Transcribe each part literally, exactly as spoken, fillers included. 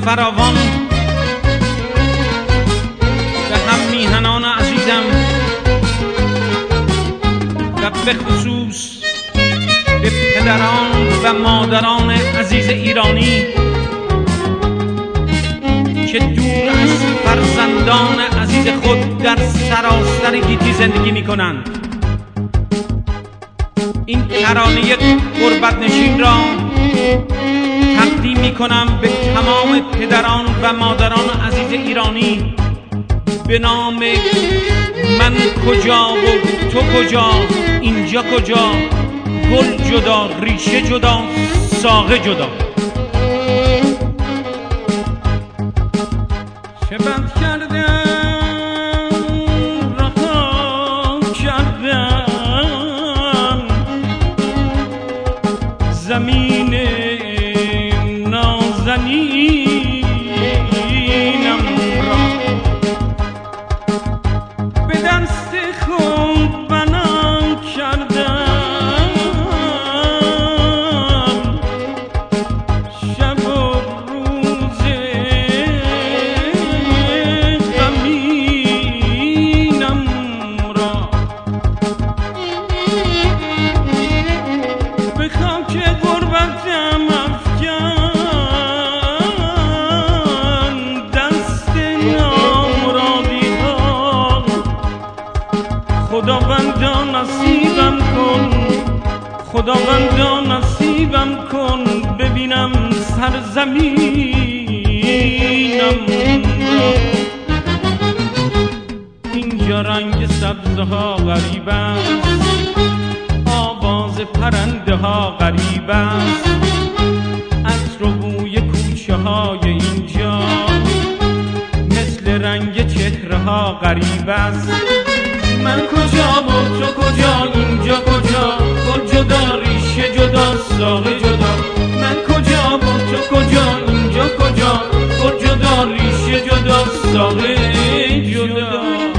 فراوان به هم میهنان عزیزم و به خصوص به پدران و مادران عزیز ایرانی که دور از فرزندان عزیز خود در سراسر گیتی زندگی می کنند. این ترانه غربت نشین را تقدیم می کنم به تمام پدران و مادران عزیز ایرانی به نام من کجا و تو کجا، اینجا کجا، گل جدا، ریشه جدا، ساقه جدا. چه بد کردم رها کردم زمین نازنینم را به دست خود بنا کردم شب و روز غمینم را به خاک غربتم افکن دست نامرادی ها. خداوندا نصیبم کن، خداوندا نصیبم کن ببینم سرزمینم را. اینجا رنگ سبزه ها غریب است، آواز پرنده ها غریب است، عطر و بوی کوچه های اینجا مثل رنگ چهره ها غریب است. من کجا و تو کجا، اینجا کجا، گل جدا، ریشه جدا، ساقه جدا. من کجا و تو کجا، اینجا کجا، گل جدا، ریشه جدا، ساقه جدا.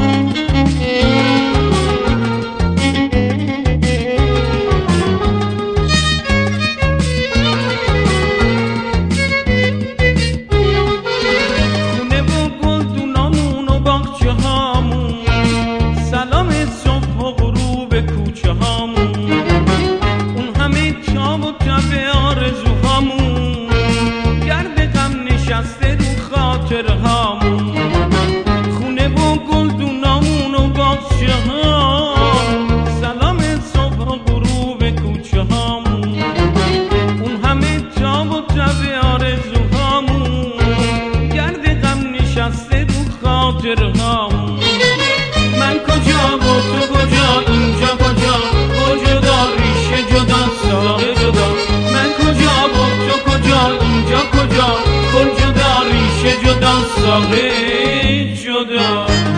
خونه و گلدونامون و باغچه ها، سلام صبح و غروب کوچه هامون، اون همه تاب و تب آرزوهامون، گرد غم نشسته رو خاطرهامون. من کجا و تو کجا، اینجا کجا، گل جدا، ریشه جدا، ساقه جدا. من کجا و تو کجا، اینجا کجا، گل جدا، ریشه جدا، ساقه جدا.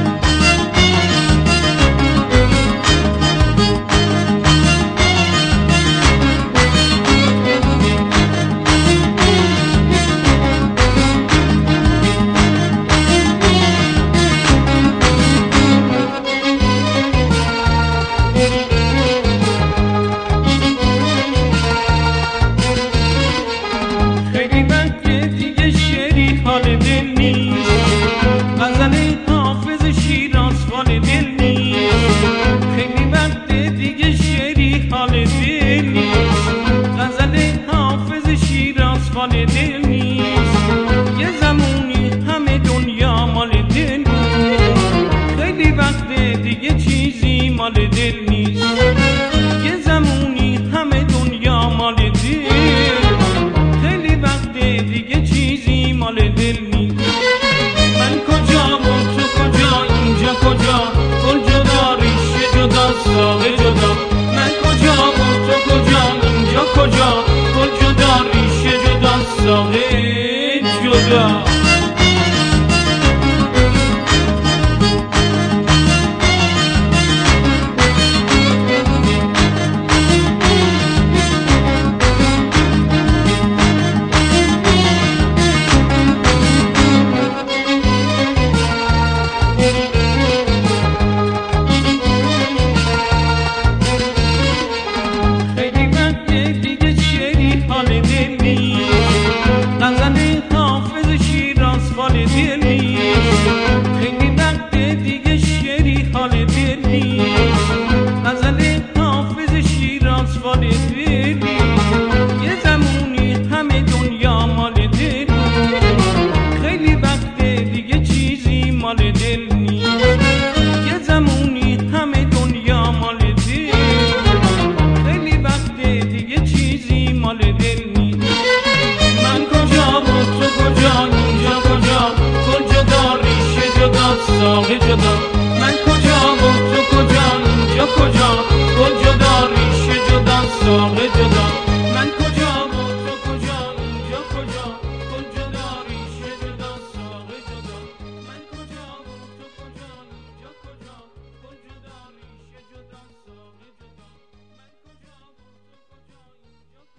خیلی وقت دیگه شعری حال دل نیست، غزل حافظ شیراز حال دل نیست. خیلی وقت دیگه شعری حال دل نیست، غزل حافظ شیراز حال دل نیست. یه زمانی همه دنیا مال دل بود، خیلی وقت دیگه چیزی مال دل نیست.